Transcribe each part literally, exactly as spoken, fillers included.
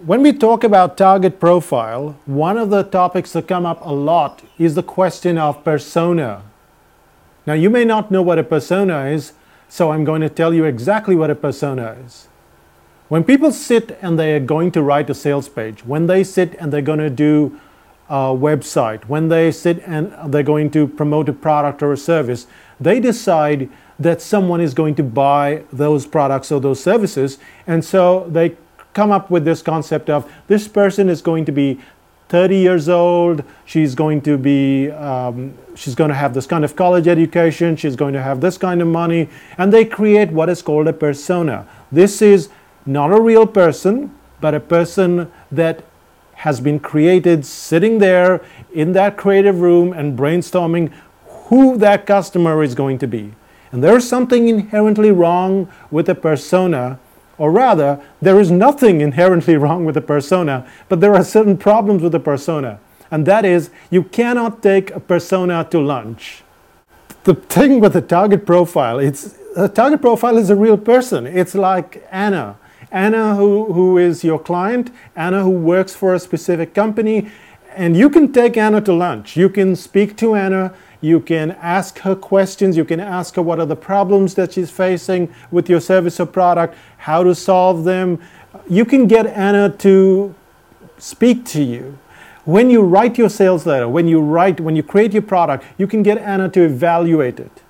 When we talk about target profile, one of the topics that come up a lot is the question of persona. Now, you may not know what a persona is, so I'm going to tell you exactly what a persona is. When people sit and they are going to write a sales page, when they sit and they're going to do a website, when they sit and they're going to promote a product or a service, they decide that someone is going to buy those products or those services, and so they come up with this concept of this person is going to be thirty years old, she's going to be, um, she's going to have this kind of college education, she's going to have this kind of money, and they create what is called a persona. This is not a real person, but a person that has been created sitting there in that creative room and brainstorming who that customer is going to be. And there's something inherently wrong with a persona, or rather, there is nothing inherently wrong with a persona, but there are certain problems with a persona. And that is, you cannot take a persona to lunch. The thing with the target profile, it's, a target profile is a real person. It's like Anna. Anna who, who is your client, Anna who works for a specific company, and you can take Anna to lunch. You can speak to Anna, you can ask her questions, you can ask her what are the problems that she's facing with your service or product, how to solve them. You can get Anna to speak to you. When you write your sales letter, when you write, when you create your product, you can get Anna to evaluate it.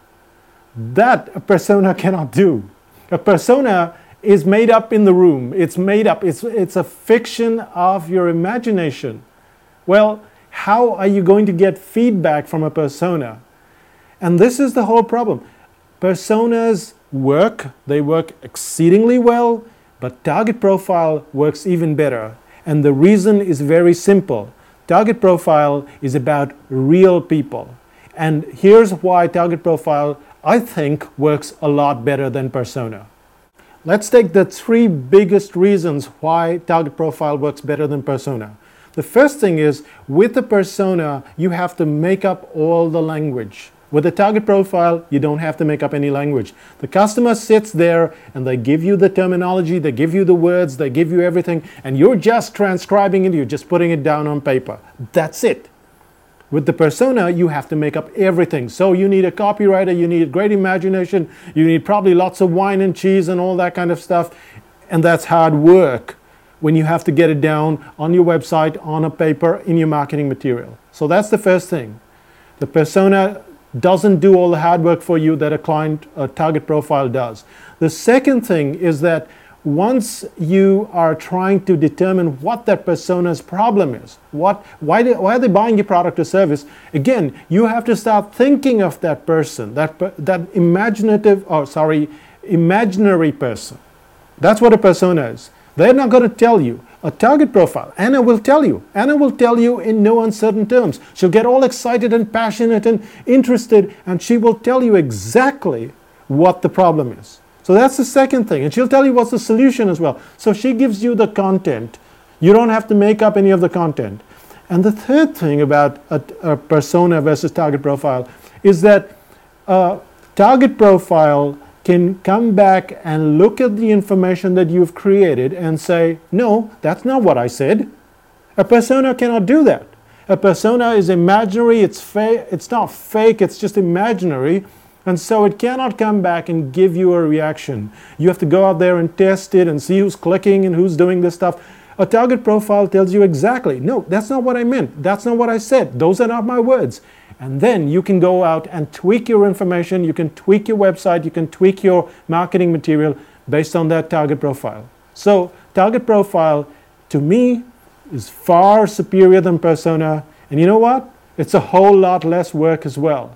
That a persona cannot do. A persona is made up in the room. It's made up. It's, it's a fiction of your imagination. Well, how are you going to get feedback from a persona? And this is the whole problem. Personas work. They work exceedingly well, but target profile works even better. And the reason is very simple. Target profile is about real people. And here's why target profile, I think, works a lot better than persona. Let's take the three biggest reasons why target profile works better than persona. The first thing is, with a persona, you have to make up all the language. With a target profile, you don't have to make up any language. The customer sits there and they give you the terminology, they give you the words, they give you everything, and you're just transcribing it, you're just putting it down on paper. That's it. With the persona, you have to make up everything. So you need a copywriter, you need great imagination, you need probably lots of wine and cheese and all that kind of stuff. And that's hard work when you have to get it down on your website, on a paper, in your marketing material. So that's the first thing. The persona doesn't do all the hard work for you that a client, a target profile does. The second thing is that once you are trying to determine what that persona's problem is, what, why, they, why are they buying your product or service, again, you have to start thinking of that person, that, that imaginative, or sorry, imaginary person. That's what a persona is. They're not going to tell you. A target profile, Anna will tell you. Anna will tell you in no uncertain terms. She'll get all excited and passionate and interested, and she will tell you exactly what the problem is. So that's the second thing. And she'll tell you what's the solution as well. So she gives you the content. You don't have to make up any of the content. And the third thing about a, a persona versus target profile is that a target profile can come back and look at the information that you've created and say, no, that's not what I said. A persona cannot do that. A persona is imaginary, it's, fa it's not fake, it's just imaginary. And so it cannot come back and give you a reaction. You have to go out there and test it and see who's clicking and who's doing this stuff. A target profile tells you exactly, no, that's not what I meant. That's not what I said. Those are not my words. And then you can go out and tweak your information. You can tweak your website. You can tweak your marketing material based on that target profile. So target profile, to me, is far superior than persona. And you know what? It's a whole lot less work as well.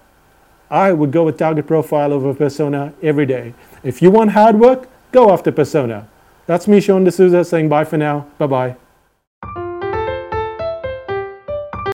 I would go with target profile over persona every day. If you want hard work, go after persona. That's me, Sean D'Souza, saying bye for now. Bye-bye.